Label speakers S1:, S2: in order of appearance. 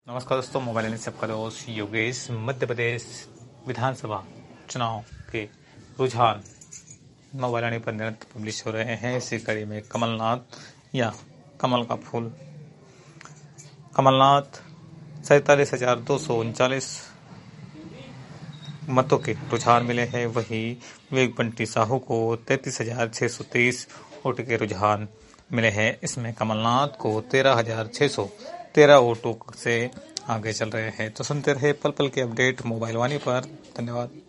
S1: नमस्कार दोस्तों, मोबाइल में सबका दोस्त योगेश। मध्य प्रदेश विधानसभा चुनाव के रुझान मोबाइल आने पर निरंतर पब्लिश हो रहे हैं। इसी कड़ी में कमलनाथ या कमल का फूल, कमलनाथ 47,239 मतों के रुझान मिले हैं। वहीं विवेक बंटी साहू को 33,623 वोट के रुझान मिले हैं। इसमें कमलनाथ को 13,613 वोटों से आगे चल रहे हैं। तो सुनते रहे पल पल के अपडेट मोबाइल वाणी पर। धन्यवाद।